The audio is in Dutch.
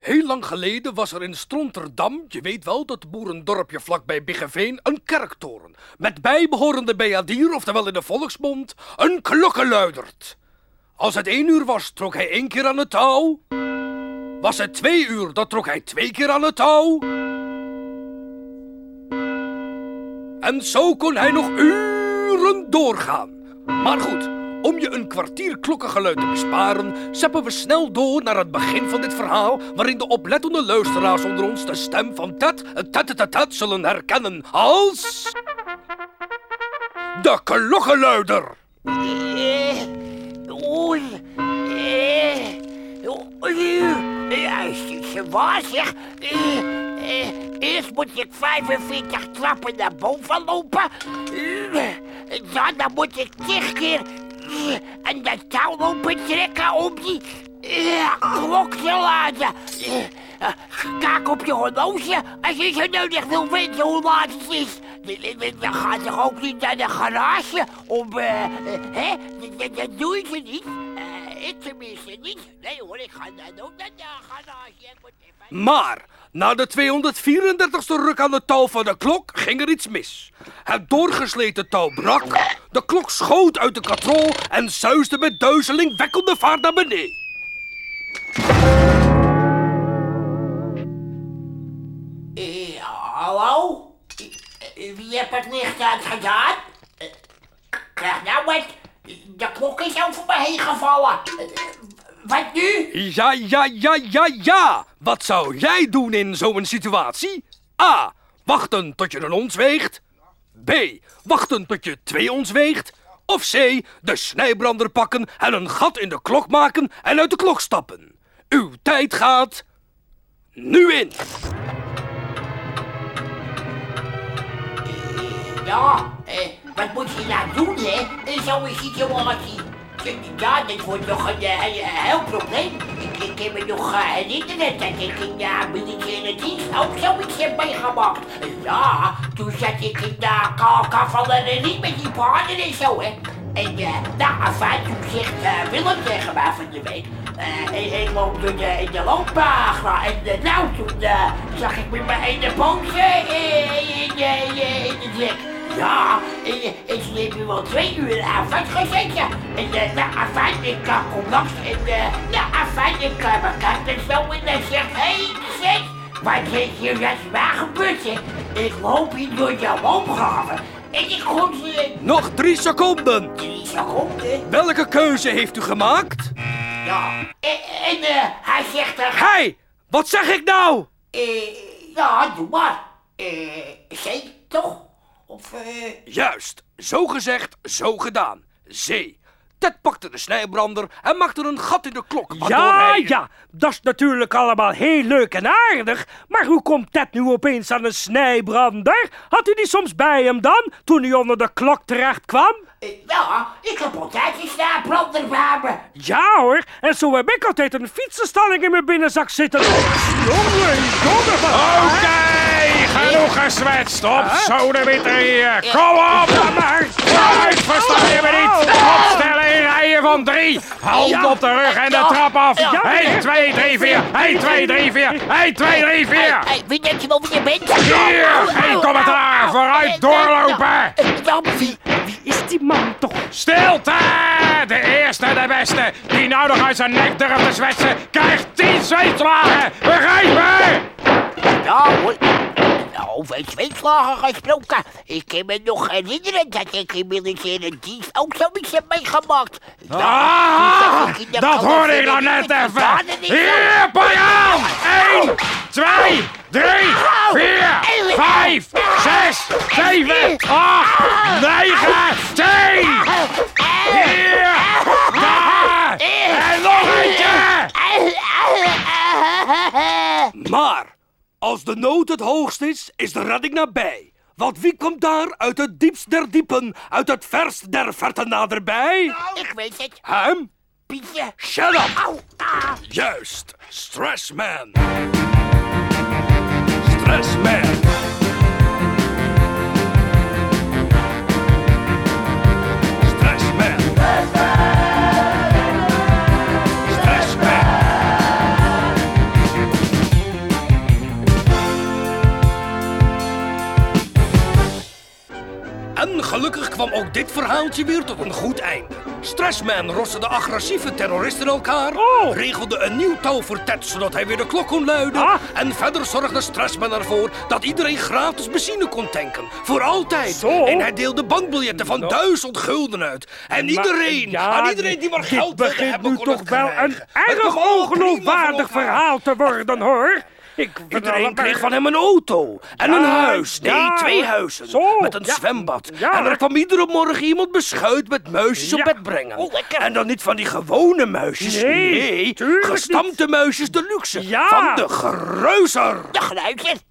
Heel lang geleden was er in Stronterdam, je weet wel, dat boerendorpje vlakbij Biggeveen, een kerktoren. Met bijbehorende beadier, oftewel in de volksmond, een klokkenluidert. Als het 1 uur was, trok hij 1 keer aan het touw. Was het 2 uur, dan trok hij 2 keer aan het touw. En zo kon hij nog uren doorgaan. Maar goed, om je een kwartier klokkengeluid te besparen, zeppen we snel door naar het begin van dit verhaal, waarin de oplettende luisteraars onder ons de stem van Tet zullen herkennen als... de klokkenluider. Ze waar zeg. Eerst moet ik 45 trappen naar boven lopen. Dan moet ik 10 keer en dat touw lopen trekken om die klok te laten. Kijk op je horloge als je zo nodig wil weten hoe laat het is. Dan gaat toch ook niet naar de garage om, hè? Dat doe je niet. Ik tenminste niet. Nee hoor, ik ga dan ook naar de garage. Maar na de 234ste ruk aan de touw van de klok ging er iets mis. Het doorgesleten touw brak, de klok schoot uit de katrol en suisde met duizelingwekkende vaart naar beneden. Hallo? Wie heeft het licht uitgedaan? Krijg nou wat? De klok is over me heen gevallen. Wat nu? Ja. Wat zou jij doen in zo'n situatie? A. Wachten tot je een ons weegt. B. Wachten tot je 2 ons weegt. Of C. De snijbrander pakken en een gat in de klok maken en uit de klok stappen. Uw tijd gaat... nu in. Wat moet je nou doen, hè? In zo'n situatie. Ja, dit wordt nog een heel probleem. Ik kan me nog herinneren dat ik in de militaire dienst ook zoiets heb meegemaakt. Ja, toen zat ik in de cavalerie met die paarden en zo, hè. En afijn, toen zegt Willem tegen mij van de week. Ik loop door de loopbaan en nou, toen zag ik met mijn ene poot in de trek. Ja, ik heb nu wel 2 uur aan vastgezeten. En afijn, ik kom langs en afijn, ik bekijk er zo en hij zegt, hé, zeg, wat is hier waar gebeurd, hè? Ik loop hier door de loopgraven en ik kom hier... Nog 3 seconden. 3 seconden? Welke keuze heeft u gemaakt? Ja, en hij zegt er... Hey, wat zeg ik nou? Ja, doe maar. C, toch? Of, Juist, zo gezegd, zo gedaan. C. Ted pakte de snijbrander en maakte een gat in de klok. Ja, dat is natuurlijk allemaal heel leuk en aardig. Maar hoe komt Ted nu opeens aan een snijbrander? Had u die soms bij hem dan, toen hij onder de klok terecht kwam? Ja, ik heb altijd een snijbrander bij me. Ja hoor, en zo heb ik altijd een fietsenstalling in mijn binnenzak zitten. Oké, genoeg gezwetst. Op sodemieter hier. Kom op! Vooruit, versta je me niet? Opstellen in rijen van 3. Hand op de rug en de trap af. 1, 2, 3, 4. 1, 2, 3, 4. 1, 2, 3, 4. Wie denkt je wel wie je bent? Hier, geen commentaar. Vooruit doorlopen. Wie is die man toch? Stilte! De eerste, de beste. Die nou nog uit zijn nek durft te zwetsen, krijgt 10 zweetslagen. Begrijp me? Ja hoor. Over zweetslagen gesproken. Ik kan me nog herinneren dat ik in militaire dienst ook zoiets heb meegemaakt. Dat hoorde ik nou net even. Hier, Pajan! 1, 2, 3, 4, 5, 6, 7, 8, 9, 10! Hier! Daar! En nog eentje! Maar als de nood het hoogst is de redding nabij. Want wie komt daar uit het diepst der diepen, uit het verst der verte naderbij? Ik weet het. Hem? Pietje. Shut up! Au, Juist, Stressman. Stressman. Stressman. Stressman. gelukkig kwam ook dit verhaaltje weer tot een goed einde. Stressman roste de agressieve terroristen elkaar, regelde een nieuw touw voor Ted zodat hij weer de klok kon luiden. En verder zorgde Stressman ervoor dat iedereen gratis benzine kon tanken. Voor altijd. En hij deelde bankbiljetten van 1000 gulden uit. En iedereen, aan iedereen die maar geld wilde hebben, nu kon toch het wel krijgen. een erg ongeloofwaardig verhaal te worden, hoor. Iedereen kreeg van hem een auto en een huis. Nee, 2 huizen. Met een zwembad. En er kwam iedere morgen iemand beschuit met muisjes op bed brengen. En dan niet van die gewone muisjes. Nee, gestampte muisjes de luxe. Van de Gruizer. De Gruizer?